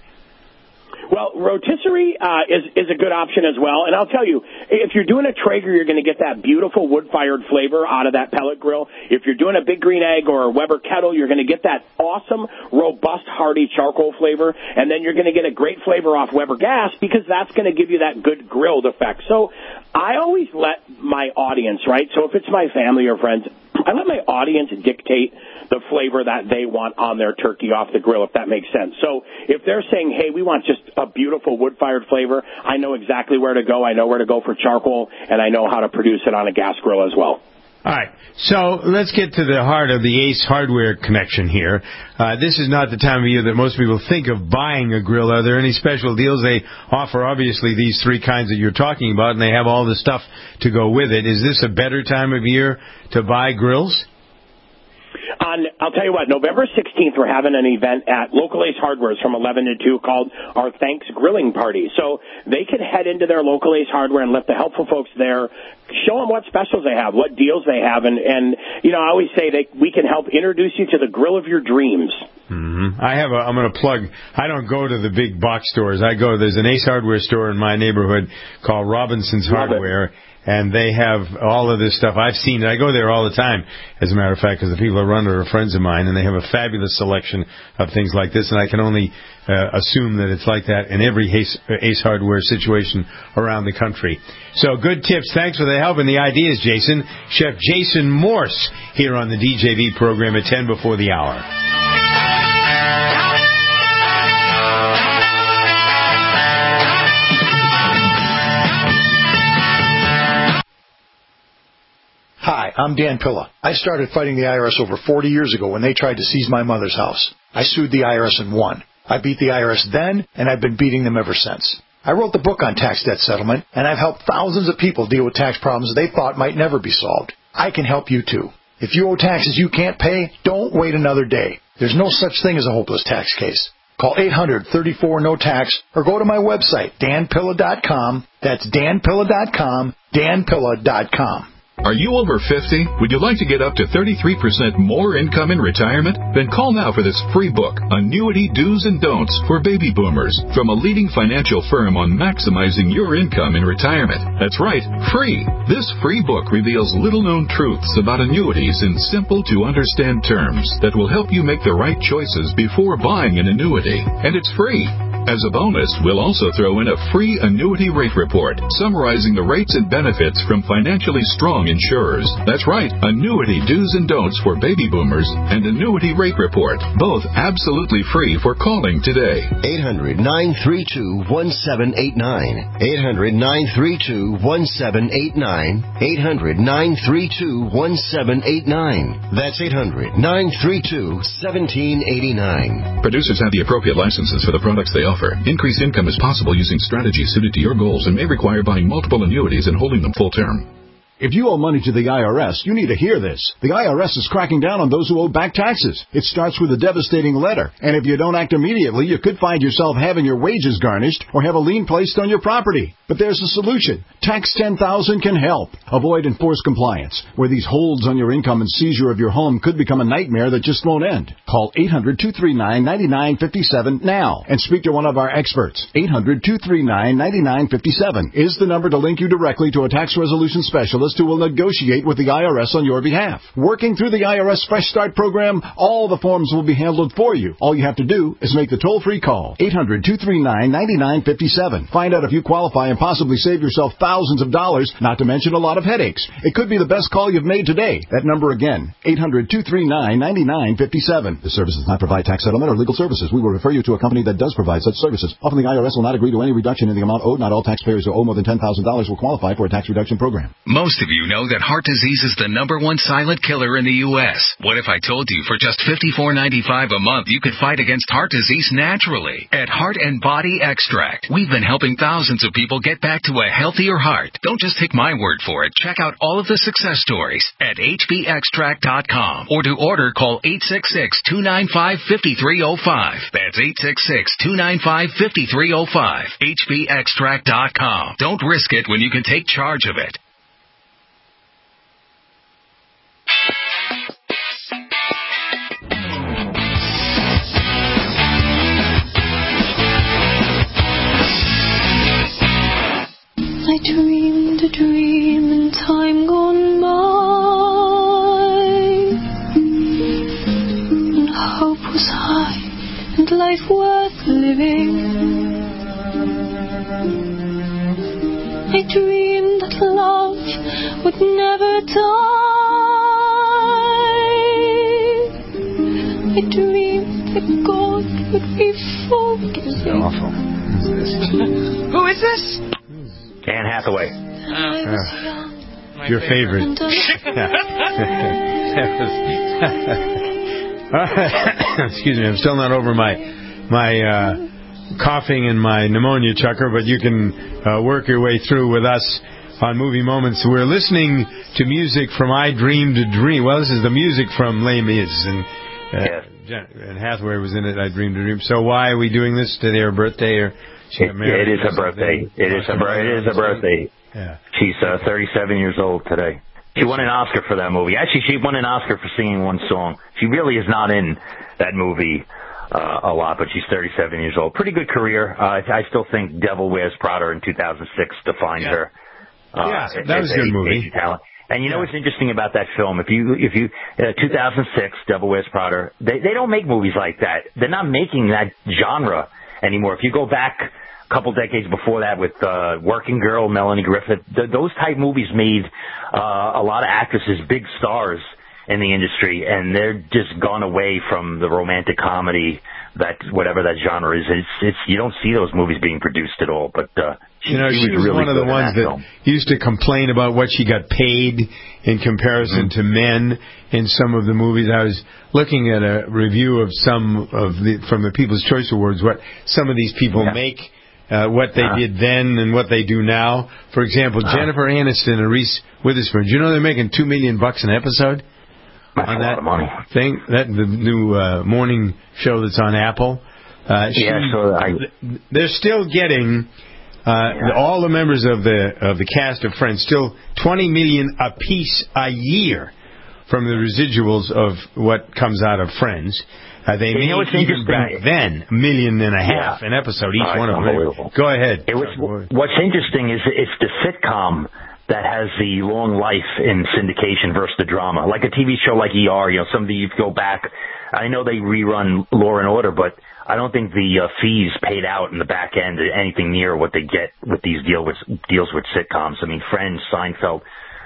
Well, rotisserie uh, is is a good option as well. And I'll tell you, if you're doing a Traeger, you're going to get that beautiful wood-fired flavor out of that pellet grill. If you're doing a Big Green Egg or a Weber kettle, you're going to get that awesome, robust, hearty charcoal flavor. And then you're going to get a great flavor off Weber gas because that's going to give you that good grilled effect. So I always let my audience, right? So if it's my family or friends, I let my audience dictate the flavor that they want on their turkey off the grill, if that makes sense. So if they're saying, hey, we want just a beautiful wood-fired flavor, I know exactly where to go. I know where to go for charcoal, and I know how to produce it on a gas grill as well. All right, so let's get to the heart of the Ace Hardware connection here. Uh, this is not the time of year that most people think of buying a grill. Are there any special deals? They offer, obviously, these three kinds that you're talking about, and they have all the stuff to go with it. Is this a better time of year to buy grills? On, I'll tell you what, November sixteenth, we're having an event at Local Ace Hardware's from eleven to two called our Thanks Grilling Party. So they could head into their Local Ace Hardware and let the helpful folks there show them what specials they have, what deals they have. And, and you know, I always say that we can help introduce you to the grill of your dreams. Mm-hmm. I have a, I'm going to plug, I don't go to the big box stores. I go, there's an Ace Hardware store in my neighborhood called Robinson's Love Hardware. It. And they have all of this stuff. I've seen it. I go there all the time, as a matter of fact, because the people that run it are friends of mine, and they have a fabulous selection of things like this. And I can only uh, assume that it's like that in every Ace, Ace Hardware situation around the country. So good tips. Thanks for the help and the ideas, Jason. Chef Jason Morse here on the D J V program at ten before the hour. Hi, I'm Dan Pilla. I started fighting the I R S over forty years ago when they tried to seize my mother's house. I sued the I R S and won. I beat the I R S then, and I've been beating them ever since. I wrote the book on tax debt settlement, and I've helped thousands of people deal with tax problems they thought might never be solved. I can help you too. If you owe taxes you can't pay, don't wait another day. There's no such thing as a hopeless tax case. Call eight hundred, thirty-four, no tax or go to my website, dan pilla dot com. That's dan pilla dot com, dan pilla dot com. Are you over fifty? Would you like to get up to thirty-three percent more income in retirement? Then call now for this free book, Annuity Do's and Don'ts for Baby Boomers, from a leading financial firm on maximizing your income in retirement. That's right, free. This free book reveals little-known truths about annuities in simple-to-understand terms that will help you make the right choices before buying an annuity. And it's free. As a bonus, we'll also throw in a free annuity rate report summarizing the rates and benefits from financially strong insurers. That's right, Annuity Do's and Don'ts for Baby Boomers and Annuity Rate Report, both absolutely free for calling today. eight hundred, nine three two, one seven eight nine. eight hundred, nine three two, one seven eight nine. eight hundred, nine three two, one seven eight nine. That's eight hundred, nine three two, one seven eight nine. Producers have the appropriate licenses for the products they offer. Increased income is possible using strategies suited to your goals and may require buying multiple annuities and holding them full term. If you owe money to the I R S, you need to hear this. The I R S is cracking down on those who owe back taxes. It starts with a devastating letter, and if you don't act immediately, you could find yourself having your wages garnished or have a lien placed on your property. But there's a solution. Tax ten thousand can help. Avoid enforced compliance, where these holds on your income and seizure of your home could become a nightmare that just won't end. Call eight hundred, two three nine, nine nine five seven now and speak to one of our experts. eight hundred, two three nine, nine nine five seven is the number to link you directly to a tax resolution specialist who will negotiate with the I R S on your behalf. Working through the I R S Fresh Start program, all the forms will be handled for you. All you have to do is make the toll-free call. eight hundred, two three nine, nine nine five seven. Find out if you qualify and possibly save yourself thousands of dollars, not to mention a lot of headaches. It could be the best call you've made today. That number again, eight hundred, two three nine, nine nine five seven. The service does not provide tax settlement or legal services. We will refer you to a company that does provide such services. Often the I R S will not agree to any reduction in the amount owed. Not all taxpayers who owe more than ten thousand dollars will qualify for a tax reduction program. Most of you know that heart disease is the number one silent killer in the U S What if I told you for just fifty-four ninety-five a month you could fight against heart disease naturally at Heart and Body Extract? We've been helping thousands of people get back to a healthier heart. Don't just take my word for it. Check out all of the success stories at H B extract dot com, or to order, call eight six six, two nine five, five three zero five. That's eight six six, two nine five, five three zero five. H B extract dot com. Don't risk it when you can take charge of it. I dreamed a dream in time gone by, and hope was high and life worth living. I dreamed that love would never die. I dreamed that God would be forgiving. This is awful. Who is this? Anne Hathaway. Uh, your favorite. Excuse me, I'm still not over my my uh, coughing and my pneumonia, Chucker, but you can uh, work your way through with us on Movie Moments. We're listening to music from I Dreamed a Dream. Well, this is the music from Les Mis, and, uh, yes. and Hathaway was in it, I Dreamed a Dream. So why are we doing this? Today her birthday, or she got married? It, it is her birthday. It is her, it is her birthday. Yeah. She's uh, thirty-seven years old today. She won an Oscar for that movie. Actually, she won an Oscar for singing one song. She really is not in that movie uh, a lot, but she's thirty-seven years old. Pretty good career. Uh, I still think Devil Wears Prada in two thousand six defined yeah. her. Uh, yeah, that was a good movie. Talent. And you know yeah. what's interesting about that film? If you, if you, uh, two thousand six, Devil Wears Prada, they, they don't make movies like that. They're not making that genre anymore. If you go back a couple decades before that with uh, Working Girl, Melanie Griffith, th- those type movies made uh, a lot of actresses big stars in the industry, and they're just gone away from the romantic comedy, that whatever that genre is. It's, it's you don't see those movies being produced at all. But uh, you know, she was, was really one of the ones that, that used to complain about what she got paid in comparison mm-hmm. to men in some of the movies. I was looking at a review of some of the from the People's Choice Awards, what some of these people yeah. make. Uh, what they uh, did then and what they do now. For example, uh, Jennifer Aniston and Reese Witherspoon. Do you know they're making two million bucks an episode that's on a that lot of money. thing? That the new uh, morning show that's on Apple. Uh, she, yeah, so I... They're still getting Uh, yeah. All the members of the of the cast of Friends, still twenty million apiece a year from the residuals of what comes out of Friends. Uh, they you made even back then a million and a half yeah. an episode each oh, one of them. Unbelievable. Go ahead. It was, what's interesting is it's the sitcom that has the long life in syndication versus the drama. Like a T V show like E R, you know, somebody you go back. I know they rerun Law and Order, but I don't think the uh, fees paid out in the back end are anything near what they get with these deal with deals with sitcoms. I mean, Friends, Seinfeld.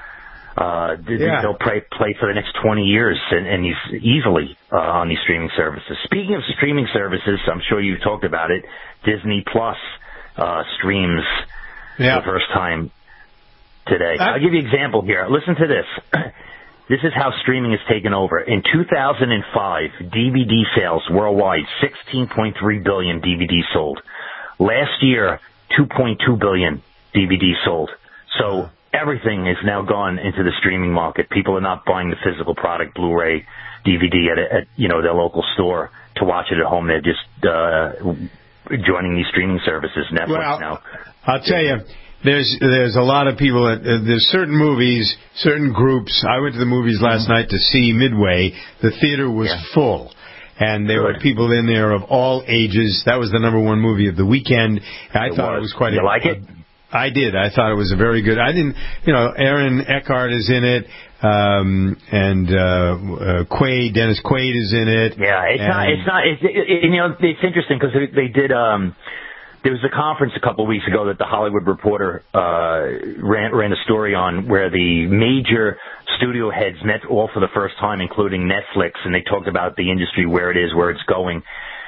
Uh, yeah. They'll play, play for the next twenty years and, and he's easily uh, on these streaming services. Speaking of streaming services, I'm sure you've talked about it. Disney Plus uh, streams yeah. for the first time today. I'll give you an example here. Listen to this. This is how streaming has taken over. In two thousand five, D V D sales worldwide, sixteen point three billion D V Ds sold. Last year, two point two billion D V Ds sold. So everything is now gone into the streaming market. People are not buying the physical product, Blu-ray, D V D at, a, at you know their local store to watch it at home. They're just uh, joining these streaming services. Netflix well, now. I'll tell you, there's there's a lot of people. That, uh, there's certain movies, certain groups. I went to the movies last mm-hmm. night to see Midway. The theater was yeah. full. And there Good. were people in there of all ages. That was the number one movie of the weekend. I it thought was. it was quite you a, like it? I did. I thought it was a very good. I didn't, you know, Aaron Eckhart is in it, um, and uh, uh, Quaid, Dennis Quaid is in it. Yeah, it's not. It's not. It's, it, it, you know, it's interesting because they did. Um, there was a conference a couple of weeks ago that the Hollywood Reporter uh, ran ran a story on where the major studio heads met all for the first time, including Netflix, and they talked about the industry, where it is, where it's going.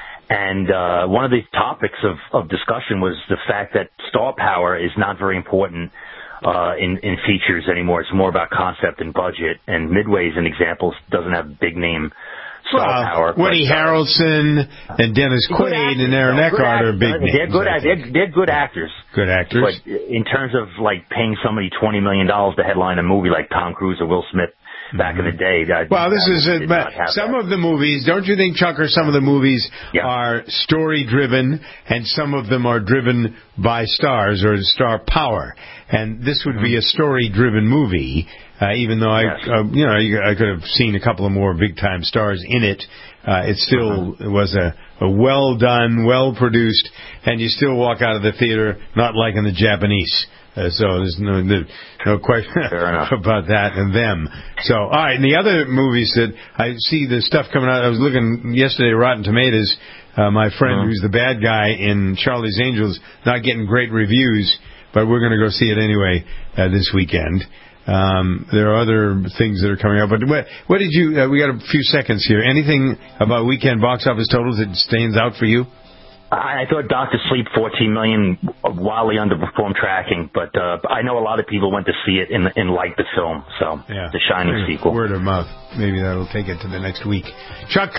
And uh, one of the topics of, of discussion was the fact that star power is not very important uh, in, in features anymore. It's more about concept and budget. And Midway, as an example, doesn't have big name star well, power. Woody but, uh, Harrelson and Dennis Quaid actors, and Aaron Eckhart are big names. They're good, they're, they're good actors. Good actors. But in terms of like paying somebody twenty million dollars to headline a movie like Tom Cruise or Will Smith, back mm-hmm. in the day. That, well, this is it. But some that. of the movies, don't you think, Chucker, some of the movies yeah. are story-driven, and some of them are driven by stars or star power. And this would mm-hmm. be a story-driven movie, uh, even though I, yes. uh, you know, I could have seen a couple of more big-time stars in it. Uh, it still mm-hmm. was a, a well-done, well-produced, and you still walk out of the theater not liking the Japanese. Uh, so there's no no, no question about that and them. So, all right, and the other movies that I see the stuff coming out, I was looking yesterday, Rotten Tomatoes, uh, my friend mm-hmm. who's the bad guy in Charlie's Angels, not getting great reviews, but we're going to go see it anyway uh, this weekend. Um, there are other things that are coming up. But what, what did you, uh, we got a few seconds here. Anything about weekend box office totals that stands out for you? I thought Doctor Sleep, fourteen million, wildly underperformed tracking, but uh, I know a lot of people went to see it and, and liked the film. So yeah. The Shining sequel. Word of mouth. Maybe that'll take it to the next week. Chuck.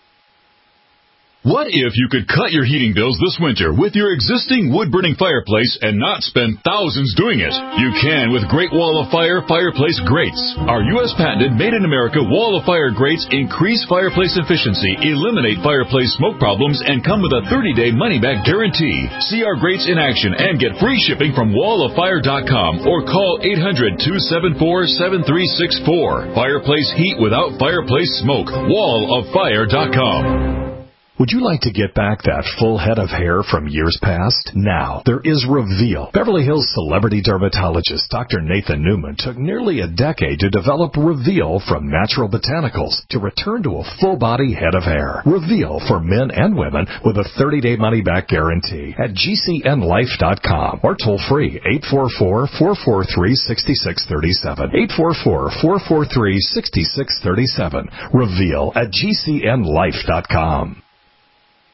What if you could cut your heating bills this winter with your existing wood-burning fireplace and not spend thousands doing it? You can with Great Wall of Fire fireplace grates. Our U S patented made-in-America Wall of Fire grates increase fireplace efficiency, eliminate fireplace smoke problems, and come with a thirty-day money-back guarantee. See our grates in action and get free shipping from wall of fire dot com or call eight hundred, two seven four, seven three six four. Fireplace heat without fireplace smoke. wall of fire dot com. Would you like to get back that full head of hair from years past? Now, there is Reveal. Beverly Hills celebrity dermatologist Doctor Nathan Newman took nearly a decade to develop Reveal from natural botanicals to return to a full-body head of hair. Reveal for men and women with a thirty-day money-back guarantee at G C N life dot com or toll-free eight four four, four four three, six six three seven. eight four four, four four three, six six three seven. Reveal at G C N life dot com.